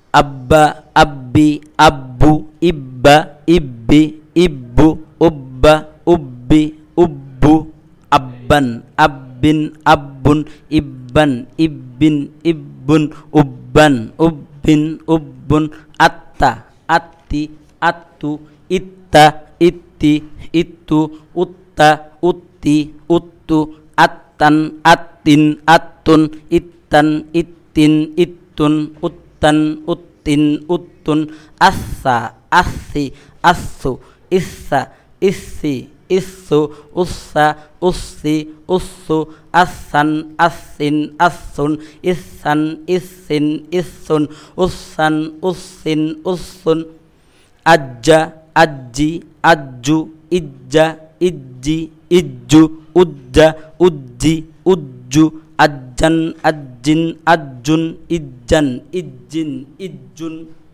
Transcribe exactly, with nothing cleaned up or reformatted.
abba, abbi, abbu, ibba, ibbi, ibbu, ubba, ubbi, ubbu, abban, abbin, abbun, ibban, ibbin, ibbun, ubban, ubbin, ubbun, atta, atti, attu, itta, itti, ittu, utta, utti, uttu, attan, attin, attun, ittan, ittin, ittun, uttan, uttin, uttun, assa, assi, assu, issa, issi, issu, ussa, ussi, ussu, assan, assin, assun, issan, issin, issun, ussan, ussin, ussun, ajja, ajji, ajju, ijja, ijji, ijju, ujja, ujji, ujju, ajjan, ajjin, ajjun, ijjan, ijjin, ijjun.